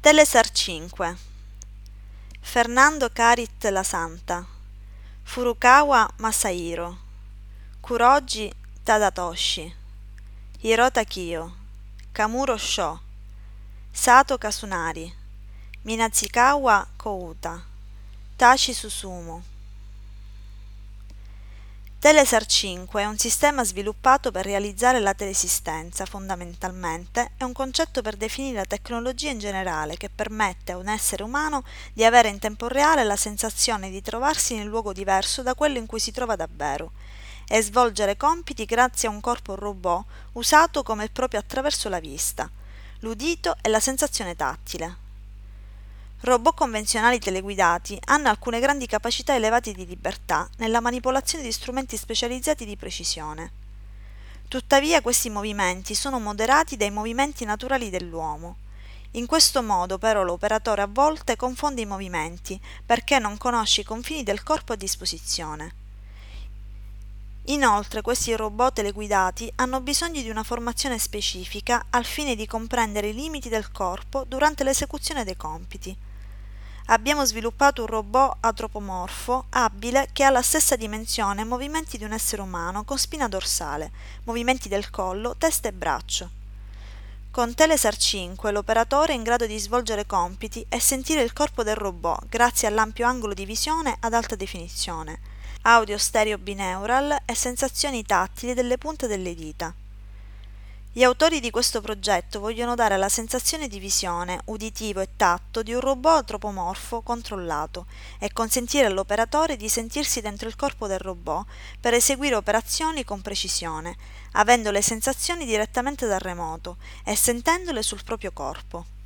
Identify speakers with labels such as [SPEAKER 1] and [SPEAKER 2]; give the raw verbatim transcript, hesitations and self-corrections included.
[SPEAKER 1] Telesar cinque, Fernando Carit La Santa, Furukawa Masahiro, Kuroji Tadatoshi, Hirota Kiyo, Kamuro Sho, Sato Kasunari, Minazikawa Kouta, Tachi Susumu. Telesar cinque è un sistema sviluppato per realizzare la teleesistenza, fondamentalmente è un concetto per definire la tecnologia in generale che permette a un essere umano di avere in tempo reale la sensazione di trovarsi in un luogo diverso da quello in cui si trova davvero e svolgere compiti grazie a un corpo robot usato come proprio attraverso la vista, l'udito e la sensazione tattile. Robot convenzionali teleguidati hanno alcune grandi capacità elevate di libertà nella manipolazione di strumenti specializzati di precisione. Tuttavia questi movimenti sono moderati dai movimenti naturali dell'uomo. In questo modo però l'operatore a volte confonde i movimenti perché non conosce i confini del corpo a disposizione. Inoltre questi robot teleguidati hanno bisogno di una formazione specifica al fine di comprendere i limiti del corpo durante l'esecuzione dei compiti. Abbiamo sviluppato un robot antropomorfo abile che ha la stessa dimensione e movimenti di un essere umano con spina dorsale, movimenti del collo, testa e braccio. Con Telesar cinque l'operatore è in grado di svolgere compiti e sentire il corpo del robot grazie all'ampio angolo di visione ad alta definizione, audio stereo binaural e sensazioni tattili delle punte delle dita. Gli autori di questo progetto vogliono dare la sensazione di visione, uditivo e tatto di un robot antropomorfo controllato e consentire all'operatore di sentirsi dentro il corpo del robot per eseguire operazioni con precisione, avendo le sensazioni direttamente dal remoto e sentendole sul proprio corpo.